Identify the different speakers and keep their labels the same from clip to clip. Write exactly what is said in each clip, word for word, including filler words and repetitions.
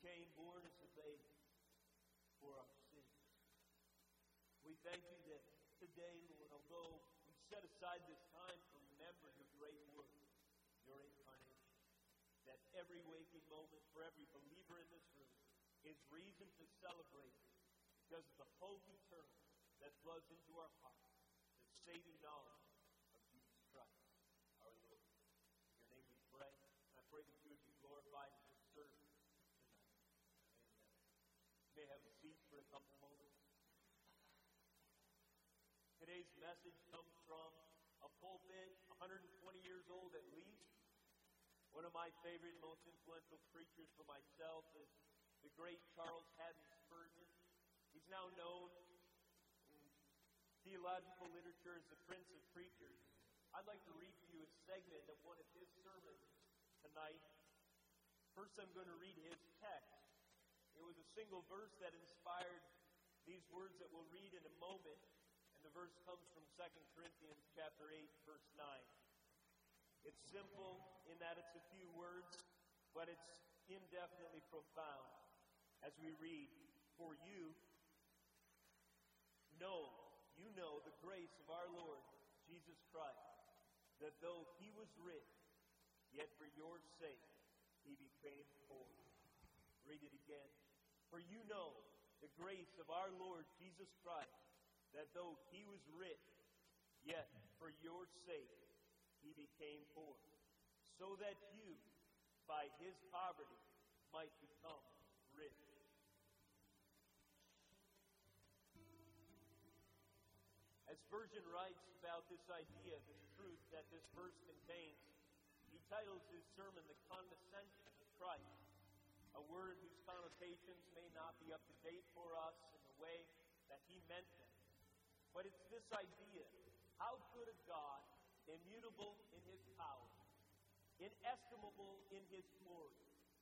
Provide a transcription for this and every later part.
Speaker 1: became born as a baby for our sins. We thank you that today, Lord, although we set aside this time to remember your great work, your incarnation, that every waking moment for every believer in this room is reason to celebrate because of the hope eternal that floods into our hearts, the saving knowledge of Jesus Christ, our Lord. In your name we pray, and I pray that you would be glorified in this service tonight. Amen. You may have a seat for a couple moments. Today's message comes from a pulpit one hundred twenty years old at least. One of my favorite, most influential preachers for myself is the great Charles Haddon Spurgeon. He's now known in theological literature as the Prince of Preachers. I'd like to read to you a segment of one of his sermons tonight. First, I'm going to read his text. It was a single verse that inspired these words that we'll read in a moment. The verse comes from Second Corinthians chapter eight, verse nine. It's simple in that it's a few words, but it's indefinitely profound as we read, "For you know, you know the grace of our Lord Jesus Christ, that though he was rich, yet for your sake he became poor." Read it again. "For you know the grace of our Lord Jesus Christ, that though he was rich, yet for your sake he became poor, so that you, by his poverty, might become rich." As Spurgeon writes about this idea, this truth that this verse contains, he titles his sermon, "The Condescension of Christ," a word whose connotations may not be up to date for us in the way that he meant them. But it's this idea: how could a God, immutable in his power, inestimable in his glory,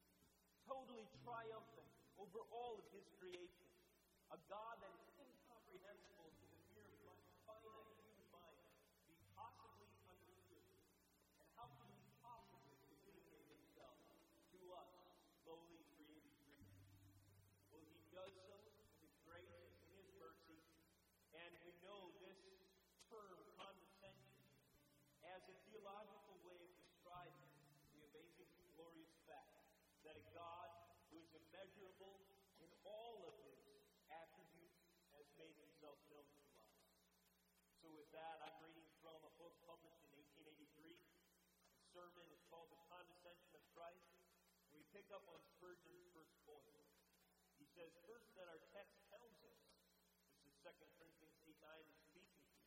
Speaker 1: totally triumphant over all of his creation, a God that is incomprehensible to the mere finite human mind, be possibly understood? And how can he possibly communicate himself to us, lowly created creatures? Well, he does so in his grace and his mercy. And we know this term, condescension, as a theological way of describing the amazing, glorious fact that a God who is immeasurable in all of his attributes has made himself known to us. So with that, I'm reading from a book published in eighteen eighty-three. The sermon is called "The Condescension of Christ." And we pick up on Spurgeon's first point. He says, first, that our text tells us, Second Corinthians eight nine is speaking to.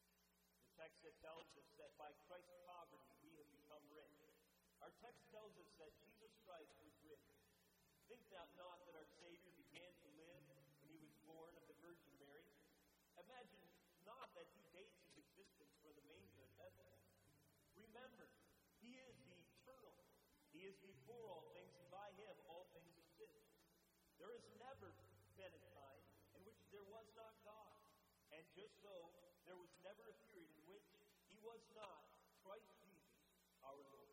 Speaker 1: The text that tells us that by Christ's poverty we have become rich. Our text tells us that Jesus Christ was rich. Think thou not that our Savior began to live when he was born of the Virgin Mary. Imagine not that he dates his existence from the manger of Bethlehem. Remember, he is the eternal. He is before all things, and by him all things exist. There has never been a time in which there was not God. And just so, there was never a period in which he was not Christ Jesus, our Lord.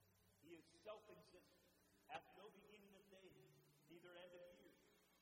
Speaker 1: He is self-existent, hath no beginning of days, neither end of years.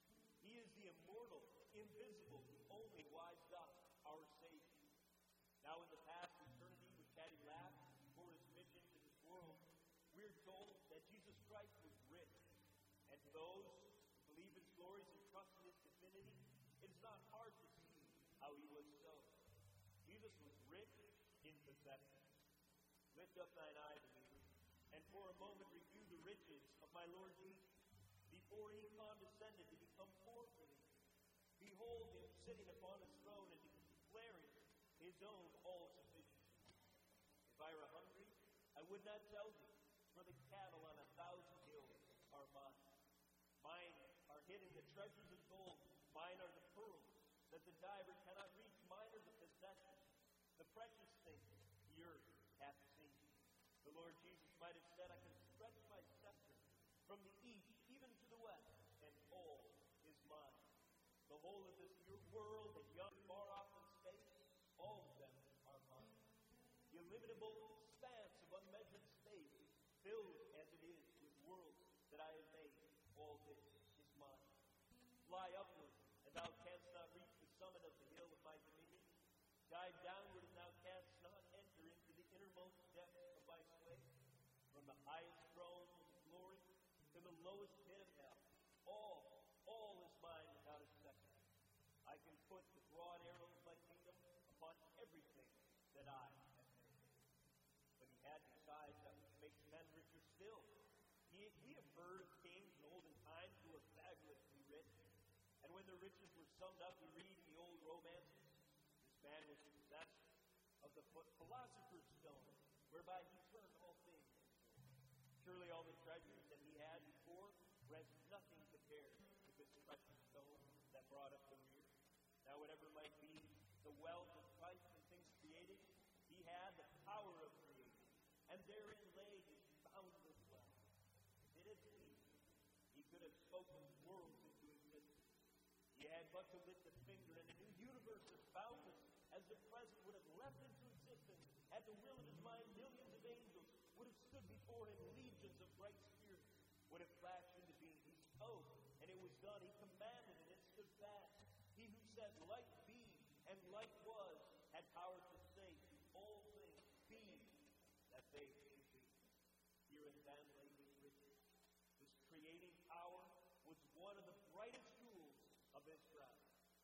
Speaker 1: He is the immortal, invisible, the only wise God, our Savior. Now in the past eternity, which had elapsed before his mission to this world, we are told that Jesus Christ was rich. And to those who believe his glories and trust in his divinity, it is not hard to see how he was so. Jesus was rich in possessions. Lift up thine eye, believer, and for a moment review the riches of my Lord Jesus, before he condescended to become poor for thee. Behold him sitting upon his throne and declaring his own all-sufficiency. If I were hungry, I would not tell thee, for the cattle on a thousand hills are mine. Mine are hidden the treasures of gold. Mine are the pearls that the diver cannot reach. Mine are the possessions, the precious things the earth hath seen. The Lord Jesus might have said, I can stretch my scepter from the east even to the west, and all is mine. The whole of this your world and young far off in space, all of them are mine. The illimitable expanse of unmeasured space, filled as it is with worlds that I have made, all this Fly upward, and thou canst not reach the summit of the hill of my dominion. Dive downward, and thou canst not enter into the innermost depths of my sway. From the highest throne of glory to the lowest pit of hell, all, all is mine without exception. I can put the broad arrow of my kingdom upon everything that I have made. But he had besides that which makes men richer still. He, we have heard of kings in olden times who were fabulously rich. And when their riches were summed up, we read in the old romances, this man was possessed of the philosopher's stone, whereby he turned all things into gold. Surely all the treasures that he had before were as nothing compared with this precious stone that brought up the rear. Now whatever might be the wealth of Christ and things created, he had the power of creating, and therein lay his boundless wealth. If it had pleased him, he could have spoken worlds into existence. He had but to lift a finger, and a new universe as boundless as the present would have leapt into existence. At the will of his mind, millions of angels would have stood before him. Legions of bright spirits would have flashed into being. He spoke, and it was done. He commanded, and it stood fast. He who said, "Light be," and light was, had power to say to all things, "Be," that they should be. Here and then lay his riches. This creating power was one of the brightest jewels of his crown.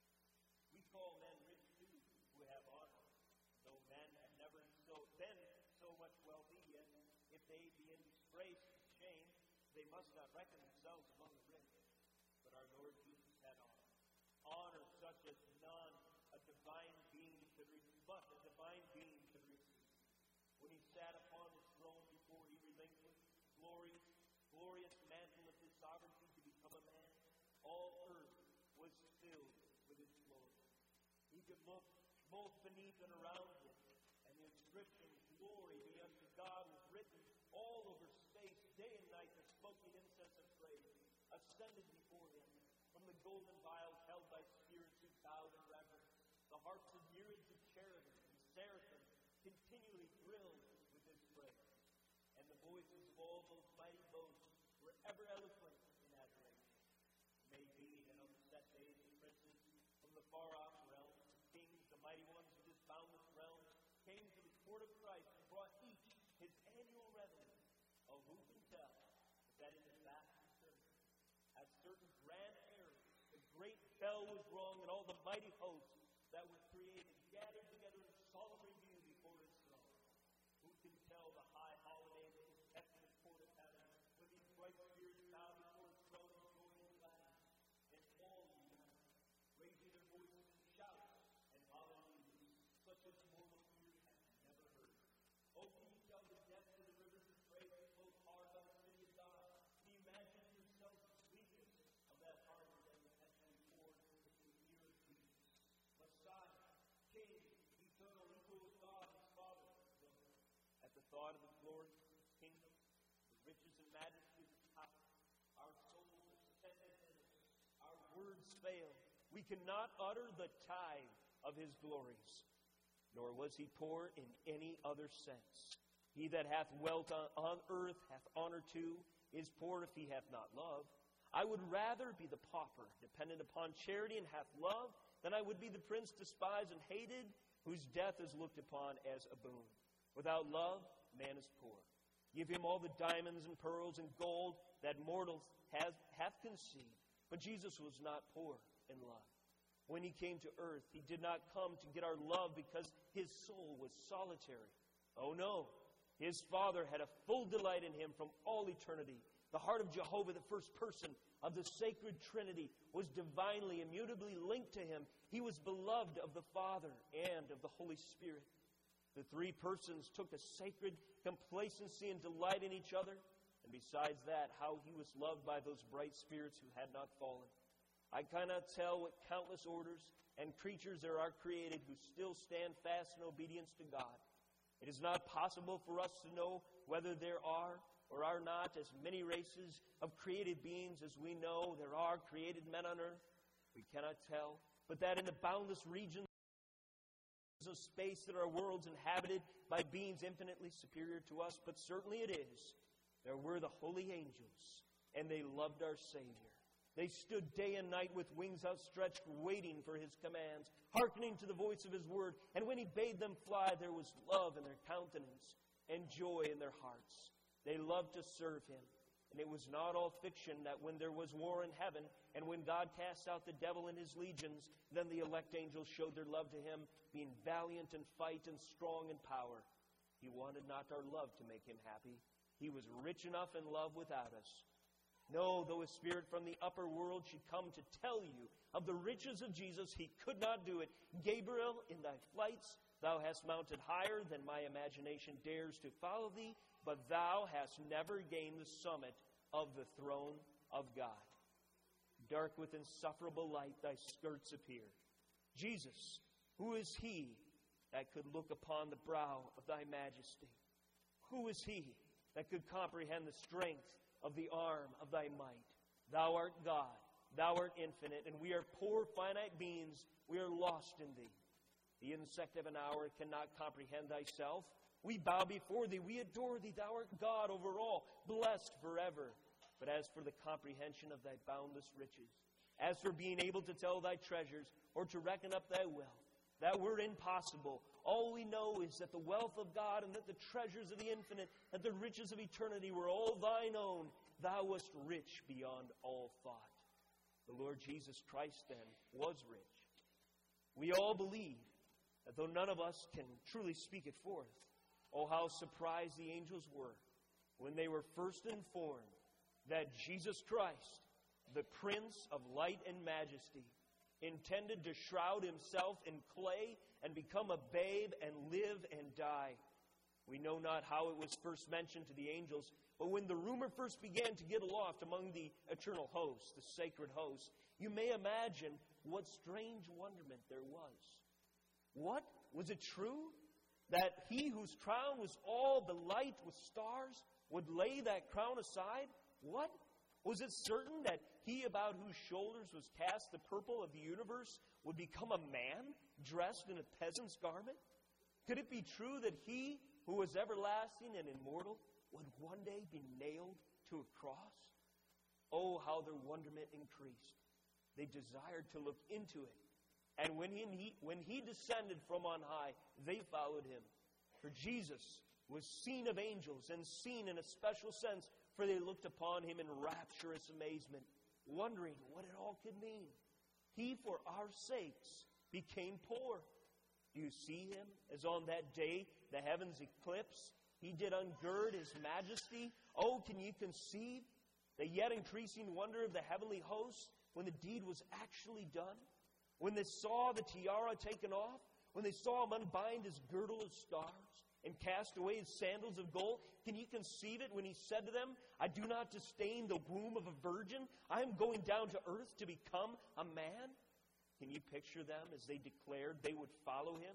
Speaker 1: We call men rich too, who have honor, though men have never so been so much wealthy, yet if they be in disgrace and shame, they must not reckon themselves among the rich. But our Lord Jesus had honor. Honor such as none a divine being could receive, but a divine being could receive. When he sat upon his throne before he relinquished glorious, glorious mantle of his sovereignty to become a man, all earth was filled with his glory. He could look both beneath and around him, and the inscription, "Glory be unto God," was written all over space, day and night. The smoking incense of praise ascended before him from the golden vials held by spirits who bowed in reverence. The harps of myriads of cherubim and seraphim continually thrilled with his praise, and the voices of all those mighty hosts were ever eloquent in adoration. It may be that on the set days the princes from the far-off realms, the kings, the mighty ones of this boundless realm, came to the court of Christ and brought each his annual revenue. Oh, who can tell that in the vast eternity, as certain grand errors, the great bell was rung, and all the mighty hosts that were created gathered together in solemn review before his throne. Who can tell the high holiday that was kept in the court of heaven, when these bright spirits bow before his throne in joy and gladness, and all unite, raising their voices in shouts and hallelujahs, such as mortal ears have never heard. Oh, can you tell the depth of the rivers of praise that flow hard by the city of God? Can you imagine to yourself the sweetness of that harbor that was actually poured into the ear of Jesus? Messiah, King, eternal, equal with God, his Father. At the thought of the glory of his kingdom, the riches and majesty of his power, our souls are suspended in us. Our words fail. We cannot utter the tithe of his glories. Nor was he poor in any other sense. He that hath wealth on, on earth hath honor too, is poor if he hath not love. I would rather be the pauper, dependent upon charity and hath love, than I would be the prince despised and hated, whose death is looked upon as a boon. Without love, man is poor. Give him all the diamonds and pearls and gold that mortals have, hath conceived. But Jesus was not poor in love. When he came to earth, he did not come to get our love because his soul was solitary. Oh no, his Father had a full delight in him from all eternity. The heart of Jehovah, the first person of the sacred Trinity, was divinely, immutably linked to him. He was beloved of the Father and of the Holy Spirit. The three persons took a sacred complacency and delight in each other. And besides that, how he was loved by those bright spirits who had not fallen. I cannot tell what countless orders and creatures there are created who still stand fast in obedience to God. It is not possible for us to know whether there are or are not as many races of created beings as we know there are created men on earth. We cannot tell, but that in the boundless regions of space there are worlds inhabited by beings infinitely superior to us, but certainly it is. There were the holy angels, and they loved our Savior. They stood day and night with wings outstretched, waiting for his commands, hearkening to the voice of his word. And when he bade them fly, there was love in their countenance and joy in their hearts. They loved to serve him. And it was not all fiction that when there was war in heaven, and when God cast out the devil and his legions, then the elect angels showed their love to him, being valiant in fight and strong in power. He wanted not our love to make him happy. He was rich enough in love without us. No, though a spirit from the upper world should come to tell you of the riches of Jesus, he could not do it. Gabriel, in thy flights, thou hast mounted higher than my imagination dares to follow thee, but thou hast never gained the summit of the throne of God. Dark with insufferable light thy skirts appear. Jesus, who is he that could look upon the brow of thy majesty? Who is he that could comprehend the strength of the arm of thy might? Thou art God, thou art infinite, and we are poor finite beings, we are lost in thee. The insect of an hour cannot comprehend thyself. We bow before thee, we adore thee, thou art God over all, blessed forever. But as for the comprehension of thy boundless riches, as for being able to tell thy treasures, or to reckon up thy wealth, that were impossible. All we know is that the wealth of God, and that the treasures of the infinite, that the riches of eternity were all thine own. Thou wast rich beyond all thought. The Lord Jesus Christ, then, was rich. We all believe that though none of us can truly speak it forth, oh, how surprised the angels were when they were first informed that Jesus Christ, the Prince of light and majesty, intended to shroud himself in clay and become a babe and live and die. We know not how it was first mentioned to the angels, but when the rumor first began to get aloft among the eternal host, the sacred host, you may imagine what strange wonderment there was. What? Was it true that he whose crown was all belight with stars would lay that crown aside? What? Was it certain that he about whose shoulders was cast the purple of the universe would become a man dressed in a peasant's garment? Could it be true that he who was everlasting and immortal would one day be nailed to a cross? Oh, how their wonderment increased. They desired to look into it. And when he, when he descended from on high, they followed him. For Jesus was seen of angels and seen in a special sense, for they looked upon him in rapturous amazement, wondering what it all could mean. He, for our sakes, became poor. Do you see him as on that day the heavens eclipse? He did ungird his majesty. Oh, can you conceive the yet increasing wonder of the heavenly hosts when the deed was actually done? When they saw the tiara taken off? When they saw him unbind his girdle of stars and cast away his sandals of gold? Can you conceive it when he said to them, I do not disdain the womb of a virgin. I am going down to earth to become a man. Can you picture them as they declared they would follow him?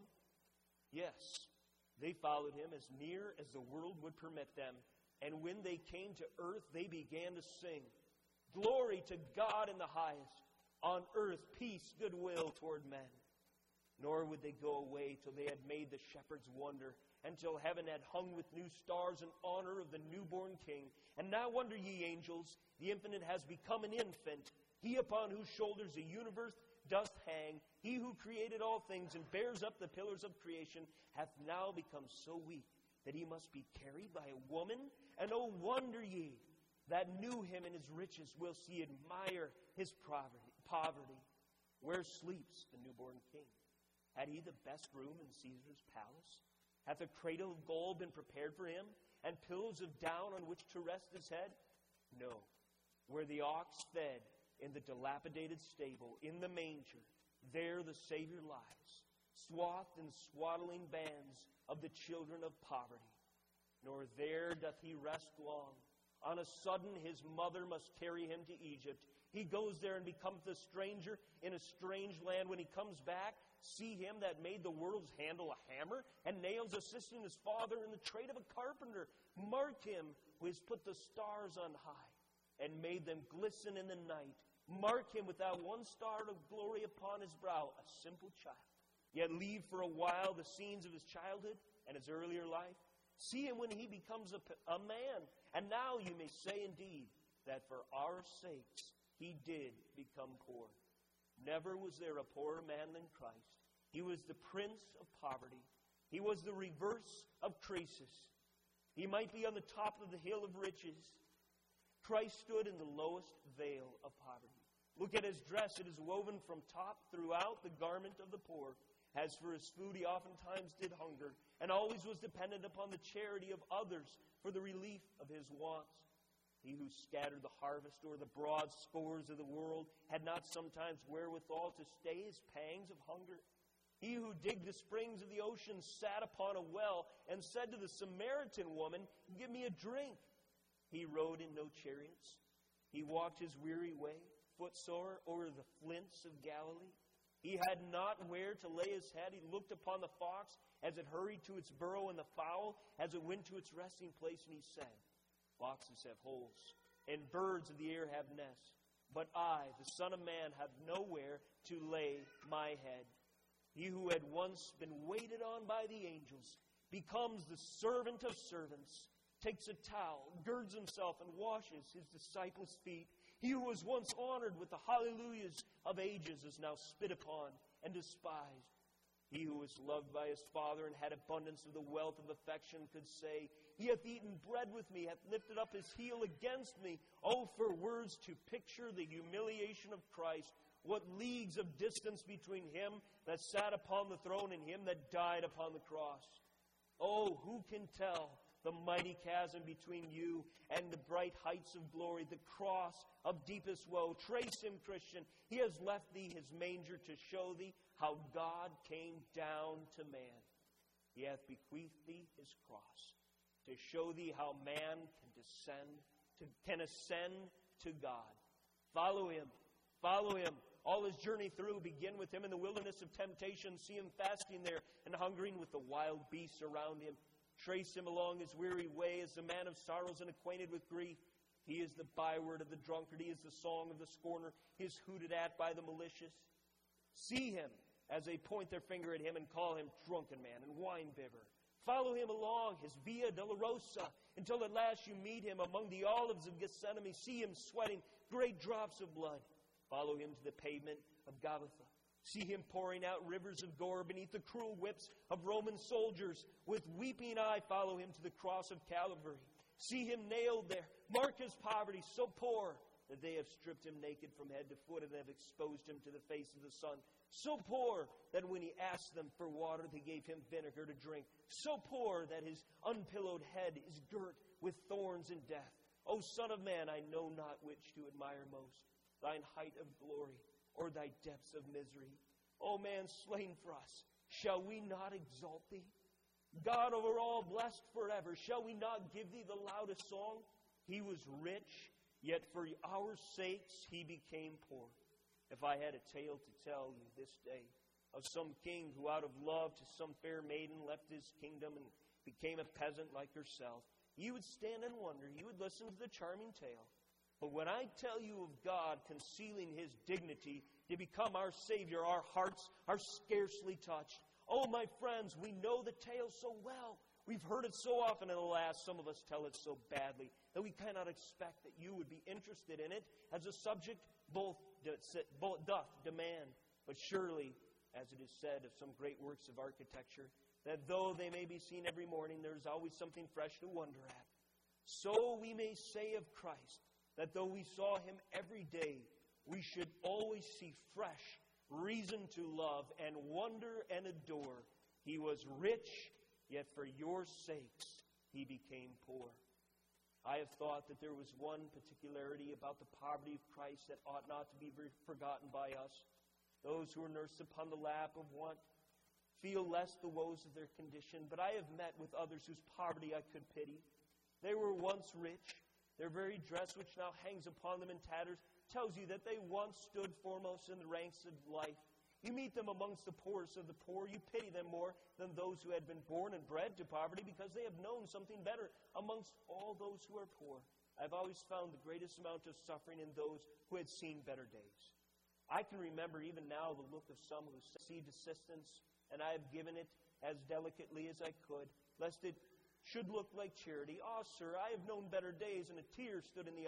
Speaker 1: Yes, they followed him as near as the world would permit them. And when they came to earth, they began to sing, Glory to God in the highest, on earth peace, goodwill toward men. Nor would they go away till they had made the shepherds wonder, until heaven had hung with new stars in honor of the newborn King. And now wonder ye, angels, the infinite has become an infant, he upon whose shoulders the universe doth hang, he who created all things and bears up the pillars of creation, hath now become so weak that he must be carried by a woman. And oh, wonder ye, that knew him in his riches will see admire his poverty. poverty. Where sleeps the newborn King? Had he the best room in Caesar's palace? Hath a cradle of gold been prepared for him, and pillows of down on which to rest his head? No. Where the ox fed, in the dilapidated stable, in the manger, there the Savior lies, swathed in swaddling bands of the children of poverty. Nor there doth he rest long. On a sudden his mother must carry him to Egypt. He goes there and becomes a stranger in a strange land. When he comes back, see him that made the worlds handle a hammer, and nails assisting his father in the trade of a carpenter. Mark him who has put the stars on high, and made them glisten in the night. Mark him without one star of glory upon his brow, a simple child. Yet leave for a while the scenes of his childhood and his earlier life. See him when he becomes a, a man. And now you may say indeed that for our sakes he did become poor. Never was there a poorer man than Christ. He was the prince of poverty. He was the reverse of Croesus. He might be on the top of the hill of riches. Christ stood in the lowest vale of poverty. Look at his dress. It is woven from top throughout the garment of the poor. As for his food, he oftentimes did hunger, and always was dependent upon the charity of others for the relief of his wants. He who scattered the harvest o'er the broad scores of the world had not sometimes wherewithal to stay his pangs of hunger. He who digged the springs of the ocean sat upon a well and said to the Samaritan woman, "Give me a drink." He rode in no chariots. He walked his weary way, footsore over the flints of Galilee. He had not where to lay his head. He looked upon the fox as it hurried to its burrow, and the fowl as it went to its resting place, and he said, "Foxes have holes, and birds of the air have nests, but I, the Son of Man, have nowhere to lay my head." He who had once been waited on by the angels becomes the servant of servants, takes a towel, girds himself, and washes his disciples' feet. He who was once honored with the hallelujahs of ages is now spit upon and despised. He who was loved by his Father and had abundance of the wealth of affection could say, "He hath eaten bread with me, hath lifted up his heel against me." Oh, for words to picture the humiliation of Christ. What leagues of distance between him that sat upon the throne and him that died upon the cross. Oh, who can tell the mighty chasm between you and the bright heights of glory, the cross of deepest woe? Trace him, Christian. He has left thee his manger to show thee how God came down to man. He hath bequeathed thee his cross to show thee how man can descend, to, can ascend to God. Follow him. Follow him. All his journey through, begin with him in the wilderness of temptation. See him fasting there and hungering with the wild beasts around him. Trace him along his weary way as the man of sorrows and acquainted with grief. He is the byword of the drunkard. He is the song of the scorner. He is hooted at by the malicious. See him as they point their finger at him and call him drunken man and wine-bibber. Follow him along his Via Dolorosa until at last you meet him among the olives of Gethsemane. See him sweating great drops of blood. Follow him to the pavement of Golgotha. See him pouring out rivers of gore beneath the cruel whips of Roman soldiers. With weeping eye, follow him to the cross of Calvary. See him nailed there. Mark his poverty, so poor that they have stripped him naked from head to foot and have exposed him to the face of the sun. So poor that when he asked them for water, they gave him vinegar to drink. So poor that his unpillowed head is girt with thorns and death. O Son of Man, I know not which to admire most, thine height of glory, or thy depths of misery. O man slain for us, shall we not exalt thee? God over all, blessed forever, shall we not give thee the loudest song? He was rich, yet for our sakes he became poor. If I had a tale to tell you this day of some king who out of love to some fair maiden left his kingdom and became a peasant like yourself, you would stand and wonder, you would listen to the charming tale. But when I tell you of God concealing his dignity to become our Savior, our hearts are scarcely touched. Oh, my friends, we know the tale so well. We've heard it so often, and alas, some of us tell it so badly that we cannot expect that you would be interested in it as a subject both doth demand. But surely, as it is said of some great works of architecture, that though they may be seen every morning, there is always something fresh to wonder at. So we may say of Christ, that though we saw him every day, we should always see fresh reason to love and wonder and adore. He was rich, yet for your sakes he became poor. I have thought that there was one particularity about the poverty of Christ that ought not to be forgotten by us. Those who are nursed upon the lap of want feel less the woes of their condition, but I have met with others whose poverty I could pity. They were once rich. Their very dress, which now hangs upon them in tatters, tells you that they once stood foremost in the ranks of life. You meet them amongst the poorest of the poor. You pity them more than those who had been born and bred to poverty because they have known something better amongst all those who are poor. I've always found the greatest amount of suffering in those who had seen better days. I can remember even now the look of some who received assistance, and I have given it as delicately as I could, lest it should look like charity. Ah, sir, I have known better days, and a tear stood in the eye.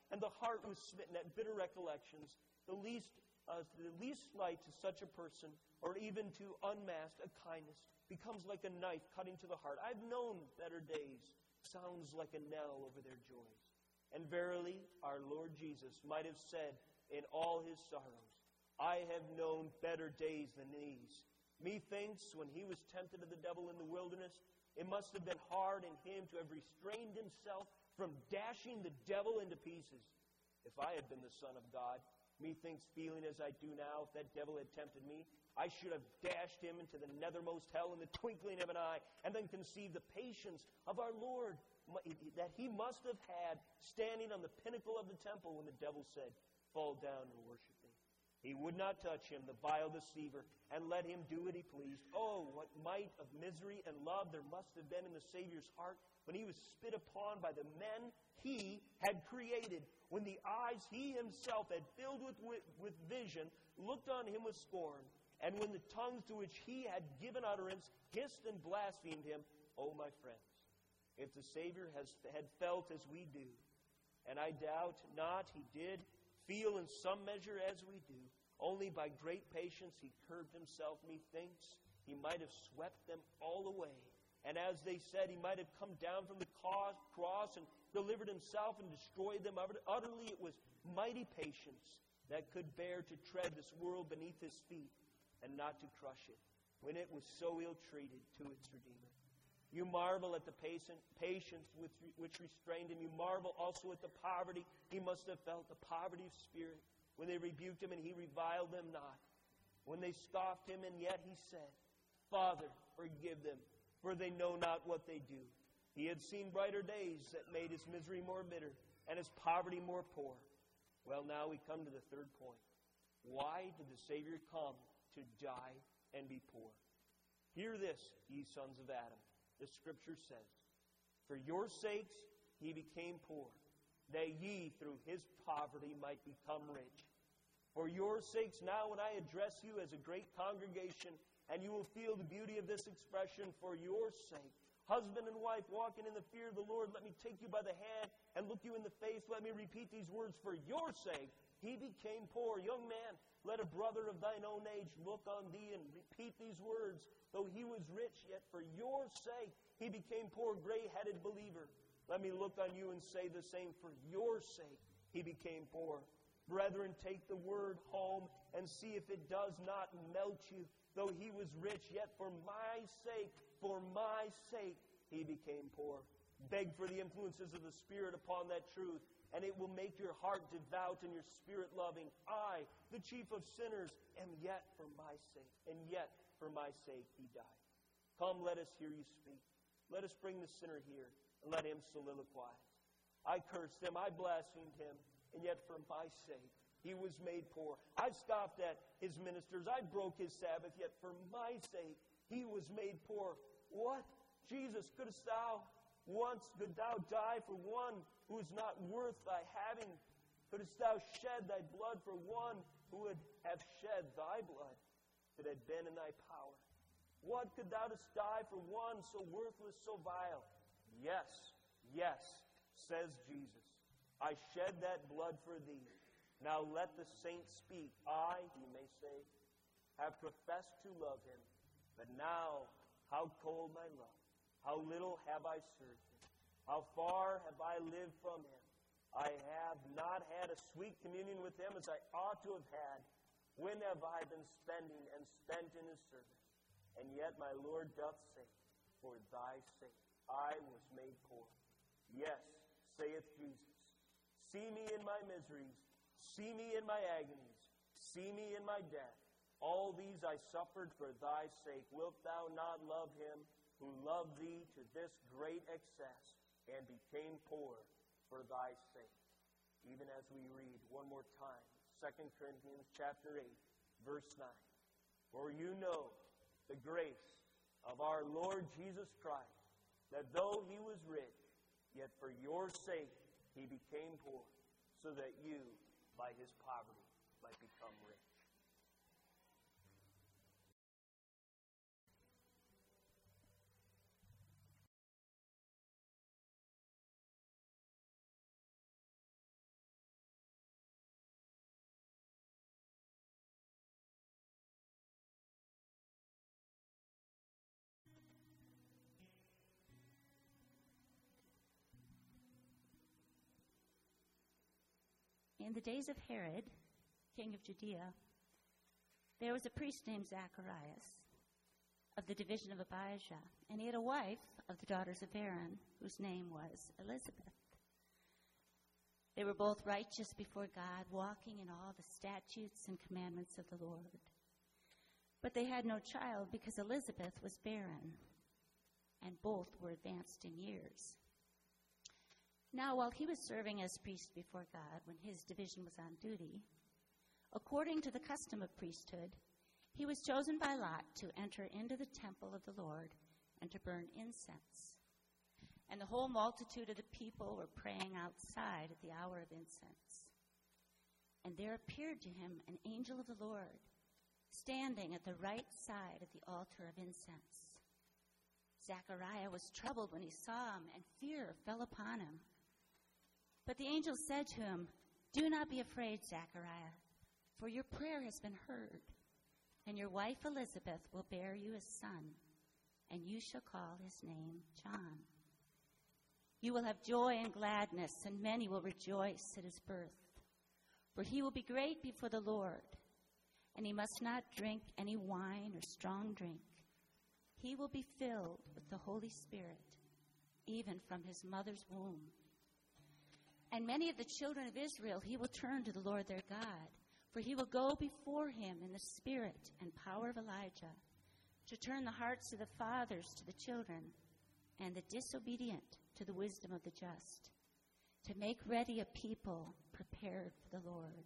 Speaker 2: and the heart was smitten at bitter recollections. The least, uh, the least slight to such a person, or even to unmask a kindness, becomes like a knife cutting to the heart. I've known better days. Sounds like a knell over their joys. And verily, our Lord Jesus might have said in all his sorrows, I have known better days than these. Methinks, when he was tempted of the devil in the wilderness, it must have been hard in him to have restrained himself from dashing the devil into pieces. If I had been the Son of God, methinks, feeling as I do now, if that devil had tempted me, I should have dashed him into the nethermost hell in the twinkling of an eye, and then conceived the patience of our Lord that he must have had standing on the pinnacle of the temple when the devil said, fall down and worship me. He would not touch him, the vile deceiver, and let him do what he pleased. Oh, what might of misery and love there must have been in the Savior's heart when he was spit upon by the men he had created, when the eyes he himself had filled with, with, with vision looked on him with scorn, and when the tongues to which he had given utterance hissed and blasphemed him. Oh, my friends, if the Savior has had felt as we do, and I doubt not he did feel in some measure as we do, only by great patience he curbed himself, methinks he might have swept them all away. And as they said, he might have come down from the cross and delivered himself and destroyed them utterly. It was mighty patience that could bear to tread this world beneath his feet and not to crush it, when it was so ill-treated to its Redeemer. You marvel at the patience which restrained him. You marvel also at the poverty he must have felt, the poverty of spirit, when they rebuked him and he reviled them not. When they scoffed him, and yet he said, Father, forgive them, for they know not what they do. He had seen brighter days that made his misery more bitter and his poverty more poor. Well, now we come to the third point. Why did the Savior come to die and be poor? Hear this, ye sons of Adam. The Scripture says, for your sakes he became poor, that ye through his poverty might become rich. For your sakes now when I address you as a great congregation, and you will feel the beauty of this expression, for your sake, husband and wife walking in the fear of the Lord, let me take you by the hand and look you in the face. Let me repeat these words, for your sake he became poor. Young man, let a brother of thine own age look on thee and repeat these words. Though he was rich, yet for your sake he became poor, gray-headed believer. Let me look on you and say the same. For your sake he became poor. Brethren, take the word home and see if it does not melt you. Though he was rich, yet for my sake, for my sake, he became poor. Beg for the influences of the Spirit upon that truth, and it will make your heart devout and your spirit loving. I, the chief of sinners, am yet for my sake, and yet for my sake he died. Come, let us hear you speak. Let us bring the sinner here, and let him soliloquize. I cursed him, I blasphemed him, and yet for my sake he was made poor. I scoffed at his ministers, I broke his Sabbath, yet for my sake he was made poor. What? Jesus, couldst thou once, could thou die for one who is not worth thy having? Couldst thou shed thy blood for one who would have shed thy blood if it had been in thy power? What, could thou dost die for one so worthless, so vile? Yes, yes, says Jesus, I shed that blood for thee. Now let the saints speak. I, he may say, have professed to love him, but now how cold my love. How little have I served him. How far have I lived from him. I have not had a sweet communion with him as I ought to have had. When have I been spending and spent in his service? And yet my Lord doth say, for thy sake I was made poor. Yes, saith Jesus, see me in my miseries, see me in my agonies, see me in my death. All these I suffered for thy sake. Wilt thou not love him who loved thee to this great excess and became poor for thy sake? Even as we read one more time, Second Corinthians chapter eight, verse nine. For you know the grace of our Lord Jesus Christ, that though he was rich, yet for your sake he became poor, so that you by his poverty might become rich.
Speaker 3: in the days of Herod, king of Judea, there was a priest named Zacharias of the division of Abijah, and he had a wife of the daughters of Aaron, whose name was Elizabeth. They were both righteous before God, walking in all the statutes and commandments of the Lord. But they had no child because Elizabeth was barren, and both were advanced in years. Now, while he was serving as priest before God, when his division was on duty, according to the custom of priesthood, he was chosen by Lot to enter into the temple of the Lord and to burn incense. And the whole multitude of the people were praying outside at the hour of incense. And there appeared to him an angel of the Lord, standing at the right side of the altar of incense. Zechariah was troubled when he saw him, and fear fell upon him. But the angel said to him, "Do not be afraid, Zechariah, for your prayer has been heard, and your wife Elizabeth will bear you a son, and you shall call his name John. You will have joy and gladness, and many will rejoice at his birth. For he will be great before the Lord, and he must not drink any wine or strong drink. He will be filled with the Holy Spirit, even from his mother's womb. And many of the children of Israel he will turn to the Lord their God, for he will go before him in the spirit and power of Elijah, to turn the hearts of the fathers to the children, and the disobedient to the wisdom of the just, to make ready a people prepared for the Lord."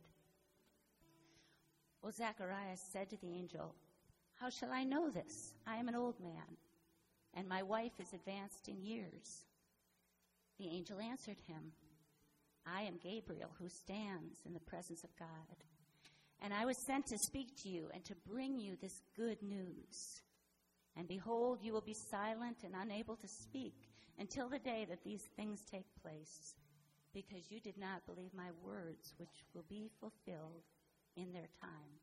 Speaker 3: Well, Zacharias said to the angel, "How shall I know this? I am an old man, and my wife is advanced in years." The angel answered him, "I am Gabriel, who stands in the presence of God, and I was sent to speak to you and to bring you this good news. And behold, you will be silent and unable to speak until the day that these things take place, because you did not believe my words, which will be fulfilled in their time."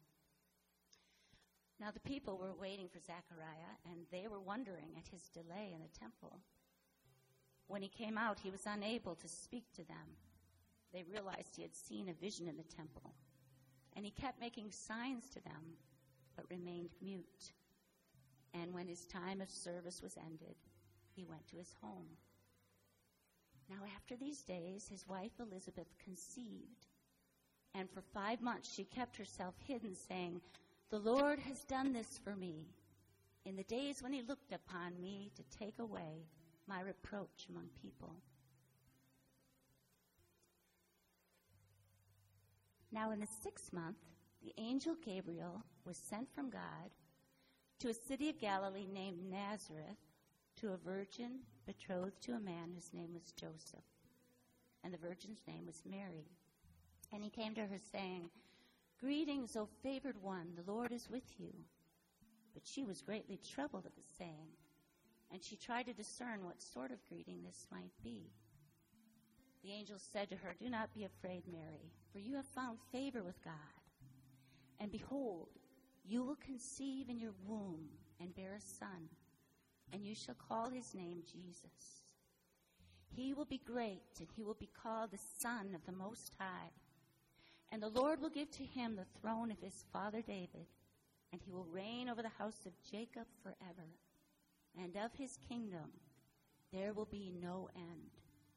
Speaker 3: Now the people were waiting for Zechariah, and they were wondering at his delay in the temple. When he came out, he was unable to speak to them. They realized he had seen a vision in the temple, and he kept making signs to them, but remained mute. And when his time of service was ended, he went to his home. Now after these days, his wife Elizabeth conceived, and for five months she kept herself hidden, saying, "The Lord has done this for me, in the days when he looked upon me to take away my reproach among people." Now in the sixth month, the angel Gabriel was sent from God to a city of Galilee named Nazareth, to a virgin betrothed to a man whose name was Joseph, and the virgin's name was Mary. And he came to her, saying, "Greetings, O favored one, the Lord is with you." But she was greatly troubled at the saying, and she tried to discern what sort of greeting this might be. The angel said to her, "Do not be afraid, Mary, for you have found favor with God. And behold, you will conceive in your womb and bear a son, and you shall call his name Jesus. He will be great, and he will be called the Son of the Most High. And the Lord will give to him the throne of his father David, and he will reign over the house of Jacob forever. And of his kingdom there will be no end."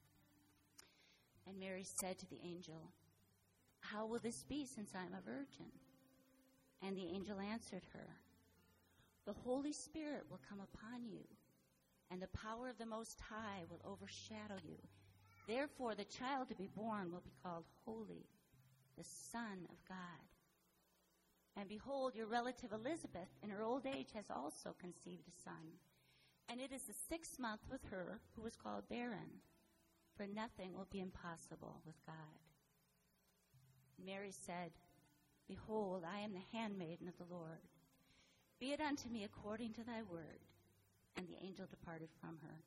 Speaker 3: And Mary said to the angel, "How will this be, since I am a virgin?" And the angel answered her, "The Holy Spirit will come upon you, and the power of the Most High will overshadow you. Therefore the child to be born will be called Holy, the Son of God. And behold, your relative Elizabeth in her old age has also conceived a son, and it is the sixth month with her who was called barren, for nothing will be impossible with God." Mary said, "Behold, I am the handmaiden of the Lord. Be it unto me according to thy word." And the angel departed from her.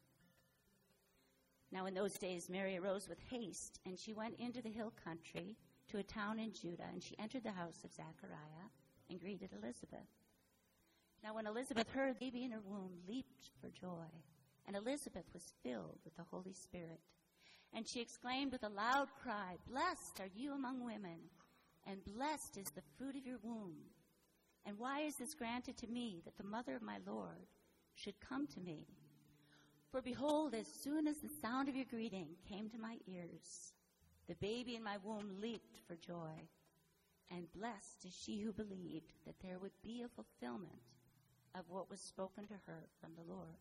Speaker 3: Now in those days Mary arose with haste, and she went into the hill country to a town in Judah, and she entered the house of Zechariah and greeted Elizabeth. Now when Elizabeth heard, the baby in her womb leaped for joy, and Elizabeth was filled with the Holy Spirit. And she exclaimed with a loud cry, "Blessed are you among women, and blessed is the fruit of your womb. And why is this granted to me, that the mother of my Lord should come to me? For behold, as soon as the sound of your greeting came to my ears, the baby in my womb leaped for joy. And blessed is she who believed that there would be a fulfillment of what was spoken to her from the Lord."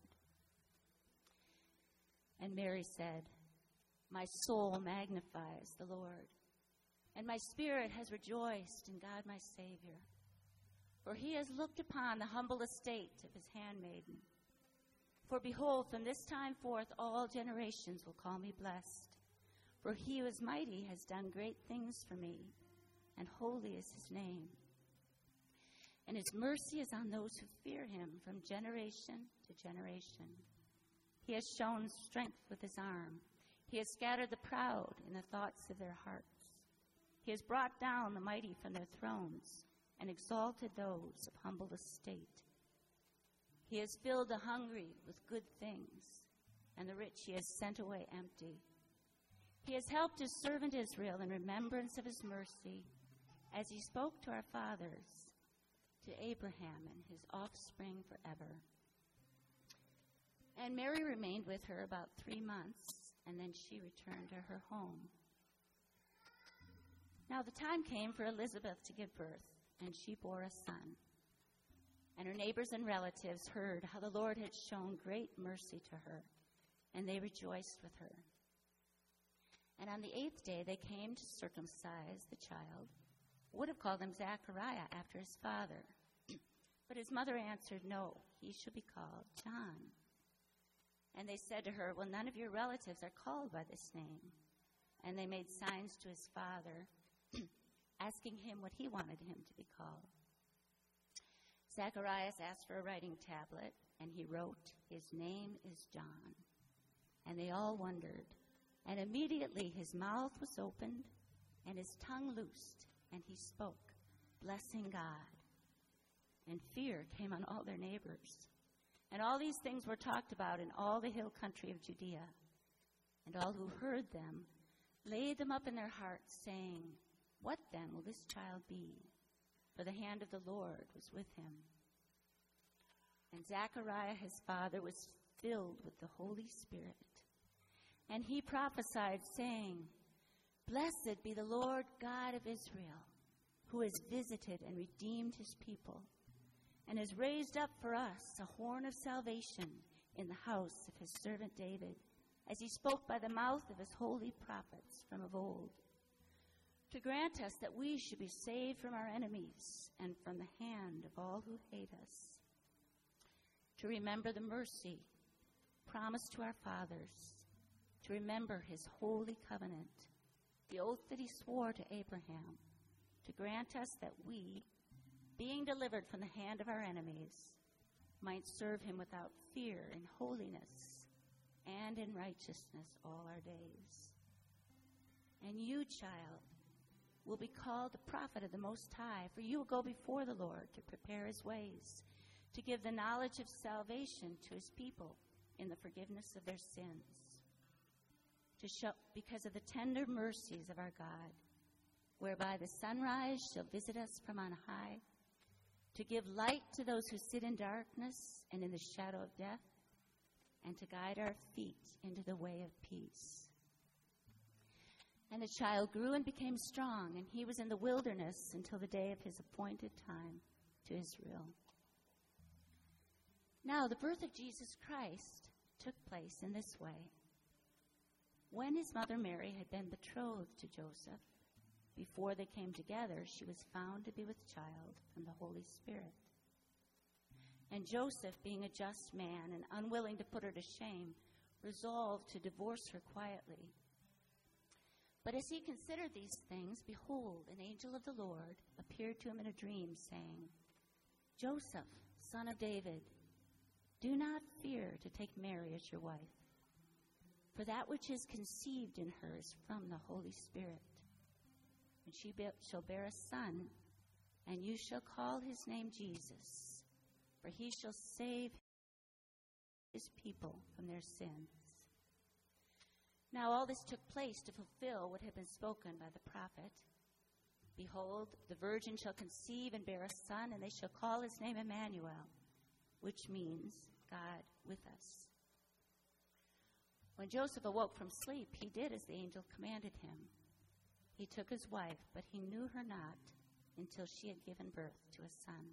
Speaker 3: And Mary said, "My soul magnifies the Lord, and my spirit has rejoiced in God my Savior. For he has looked upon the humble estate of his handmaiden. For behold, from this time forth all generations will call me blessed. For he who is mighty has done great things for me, and holy is his name. And his mercy is on those who fear him from generation to generation. He has shown strength with his arm. He has scattered the proud in the thoughts of their hearts. He has brought down the mighty from their thrones and exalted those of humble estate. He has filled the hungry with good things, and the rich he has sent away empty. He has helped his servant Israel in remembrance of his mercy, as he spoke to our fathers, to Abraham and his offspring forever." And Mary remained with her about three months, and then she returned to her home. Now the time came for Elizabeth to give birth, and she bore a son. And her neighbors and relatives heard how the Lord had shown great mercy to her, and they rejoiced with her. And on the eighth day they came to circumcise the child, would have called him Zachariah after his father. But his mother answered, "No, he shall be called John." And they said to her, "Well, none of your relatives are called by this name." And they made signs to his father, asking him what he wanted him to be called. Zacharias asked for a writing tablet, and he wrote, "His name is John." And they all wondered. And immediately his mouth was opened, and his tongue loosed, and he spoke, blessing God. And fear came on all their neighbors. And all these things were talked about in all the hill country of Judea. And all who heard them laid them up in their hearts, saying, "What then will this child be?" For the hand of the Lord was with him. And Zechariah his father was filled with the Holy Spirit. And he prophesied, saying, "Blessed be the Lord God of Israel, who has visited and redeemed his people, and has raised up for us a horn of salvation in the house of his servant David, as he spoke by the mouth of his holy prophets from of old, to grant us that we should be saved from our enemies and from the hand of all who hate us, to remember the mercy promised to our fathers, to remember his holy covenant, the oath that he swore to Abraham, to grant us that we, being delivered from the hand of our enemies, might serve him without fear in holiness and in righteousness all our days. And you, child, will be called the prophet of the Most High, for you will go before the Lord to prepare his ways, to give the knowledge of salvation to his people in the forgiveness of their sins, to show, because of the tender mercies of our God, whereby the sunrise shall visit us from on high, to give light to those who sit in darkness and in the shadow of death, and to guide our feet into the way of peace. And the child grew and became strong, and he was in the wilderness until the day of his appointed time to Israel. Now, the birth of Jesus Christ took place in this way. When his mother Mary had been betrothed to Joseph, before they came together, she was found to be with child from the Holy Spirit. And Joseph, being a just man and unwilling to put her to shame, resolved to divorce her quietly. But as he considered these things, behold, an angel of the Lord appeared to him in a dream, saying, "Joseph, son of David, do not fear to take Mary as your wife, for that which is conceived in her is from the Holy Spirit. And she be- shall bear a son, and you shall call his name Jesus, for he shall save his people from their sins." Now all this took place to fulfill what had been spoken by the prophet. Behold, the virgin shall conceive and bear a son, and they shall call his name Emmanuel, which means God with us. When Joseph awoke from sleep, he did as the angel commanded him. He took his wife, but he knew her not until she had given birth to a son.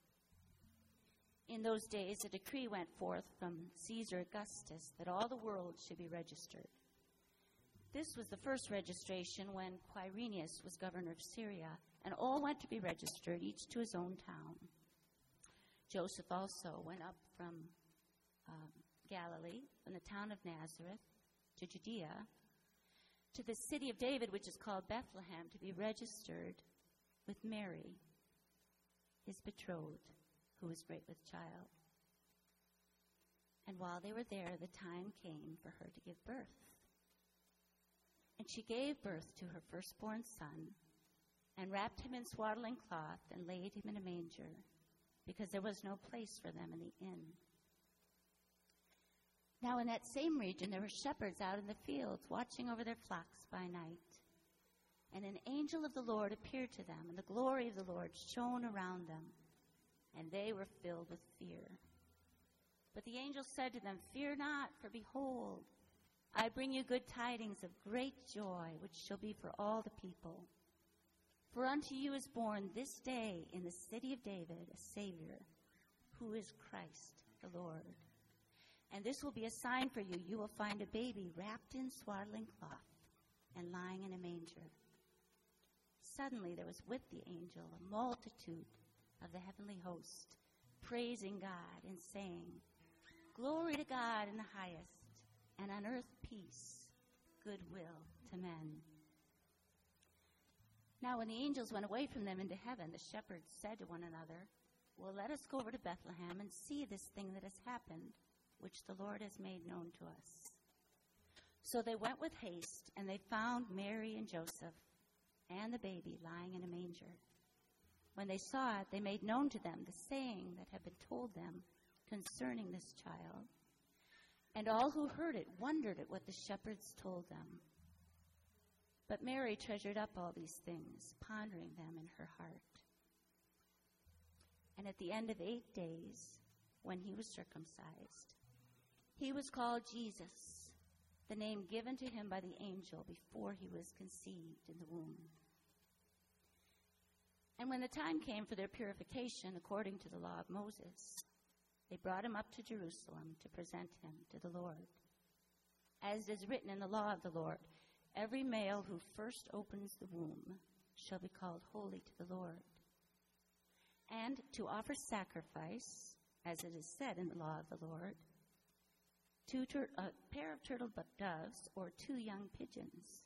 Speaker 3: In those days, a decree went forth from Caesar Augustus that all the world should be registered. This was the first registration when Quirinius was governor of Syria, and all went to be registered, each to his own town. Joseph also went up from um, Galilee, from the town of Nazareth, to Judea, to the city of David, which is called Bethlehem, to be registered with Mary, his betrothed, who was great with child. And while they were there, the time came for her to give birth. And she gave birth to her firstborn son, and wrapped him in swaddling cloth, and laid him in a manger, because there was no place for them in the inn. Now in that same region there were shepherds out in the fields, watching over their flocks by night. And an angel of the Lord appeared to them, and the glory of the Lord shone around them, and they were filled with fear. But the angel said to them, Fear not, for behold, I bring you good tidings of great joy, which shall be for all the people. For unto you is born this day in the city of David a Savior, who is Christ the Lord. And this will be a sign for you. You will find a baby wrapped in swaddling cloth and lying in a manger. Suddenly there was with the angel a multitude of the heavenly host, praising God and saying, Glory to God in the highest, and on earth peace, goodwill to men. Now when the angels went away from them into heaven, the shepherds said to one another, Well, let us go over to Bethlehem and see this thing that has happened, which the Lord has made known to us. So they went with haste, and they found Mary and Joseph and the baby lying in a manger. When they saw it, they made known to them the saying that had been told them concerning this child. And all who heard it wondered at what the shepherds told them. But Mary treasured up all these things, pondering them in her heart. And at the end of eight days, when he was circumcised, he was called Jesus, the name given to him by the angel before he was conceived in the womb. And when the time came for their purification according to the law of Moses, they brought him up to Jerusalem to present him to the Lord. As is written in the law of the Lord, every male who first opens the womb shall be called holy to the Lord. And to offer sacrifice, as it is said in the law of the Lord, two tur- a pair of turtle doves or two young pigeons.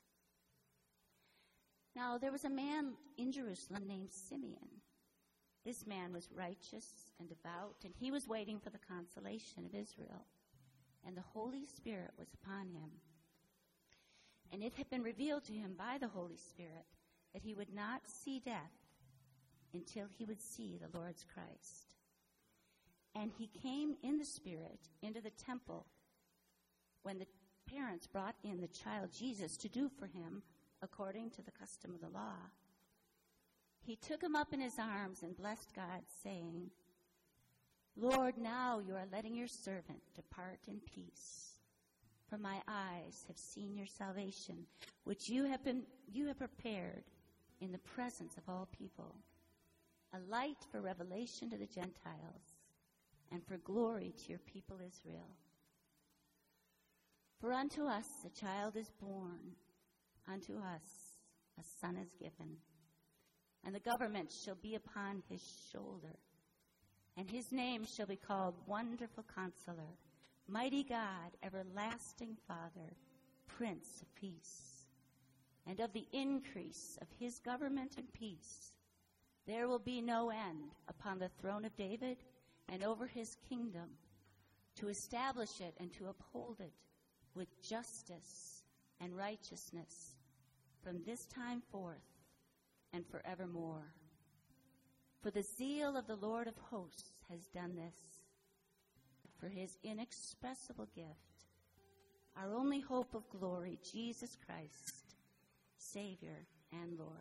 Speaker 3: Now there was a man in Jerusalem named Simeon. This man was righteous and devout, and he was waiting for the consolation of Israel. And the Holy Spirit was upon him. And it had been revealed to him by the Holy Spirit that he would not see death until he would see the Lord's Christ. And he came in the Spirit into the temple when the parents brought in the child Jesus to do for him according to the custom of the law. He took him up in his arms and blessed God, saying, Lord, now you are letting your servant depart in peace, for my eyes have seen your salvation, which you have been you have prepared in the presence of all people, a light for revelation to the Gentiles, and for glory to your people Israel. For unto us a child is born, unto us a son is given, and the government shall be upon his shoulder, and his name shall be called Wonderful Counselor, Mighty God, Everlasting Father, Prince of Peace. And of the increase of his government and peace there will be no end upon the throne of David and over his kingdom, to establish it and to uphold it with justice and righteousness from this time forth and forevermore. For the zeal of the Lord of hosts has done this. For his inexpressible gift our only hope of glory, Jesus Christ, Savior and Lord.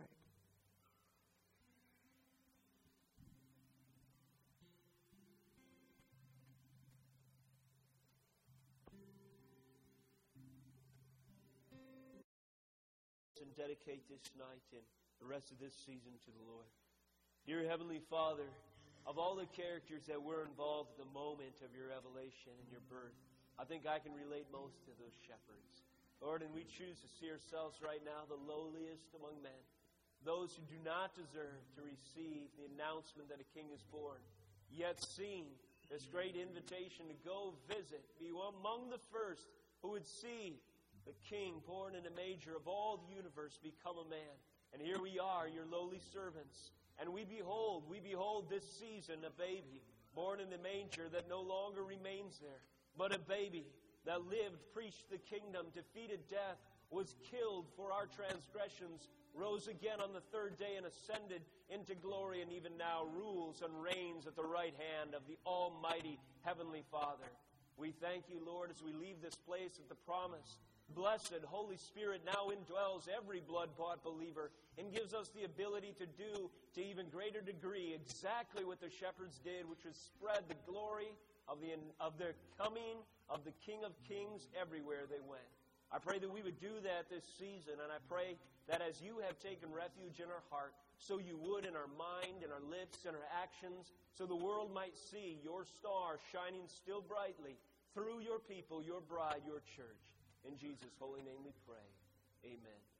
Speaker 2: And dedicate this night and the rest of this season to the Lord. Dear Heavenly Father, of all the characters that were involved at the moment of your revelation and your birth, I think I can relate most to those shepherds. Lord, and we choose to see ourselves right now the lowliest among men, those who do not deserve to receive the announcement that a king is born, yet seeing this great invitation to go visit, be among the first who would see the King born in a manger of all the universe become a man. And here we are, your lowly servants. And we behold, we behold this season a baby born in the manger that no longer remains there, but a baby that lived, preached the kingdom, defeated death, was killed for our transgressions, rose again on the third day and ascended into glory, and even now rules and reigns at the right hand of the Almighty Heavenly Father. We thank you, Lord, as we leave this place with the promise. Blessed Holy Spirit now indwells every blood-bought believer and gives us the ability to do, to even greater degree, exactly what the shepherds did, which was spread the glory of the, of the coming of the King of Kings everywhere they went. I pray that we would do that this season, and I pray that as you have taken refuge in our heart, so you would in our mind, in our lips, in our actions, so the world might see your star shining still brightly through your people, your bride, your church. In Jesus' holy name we pray. Amen.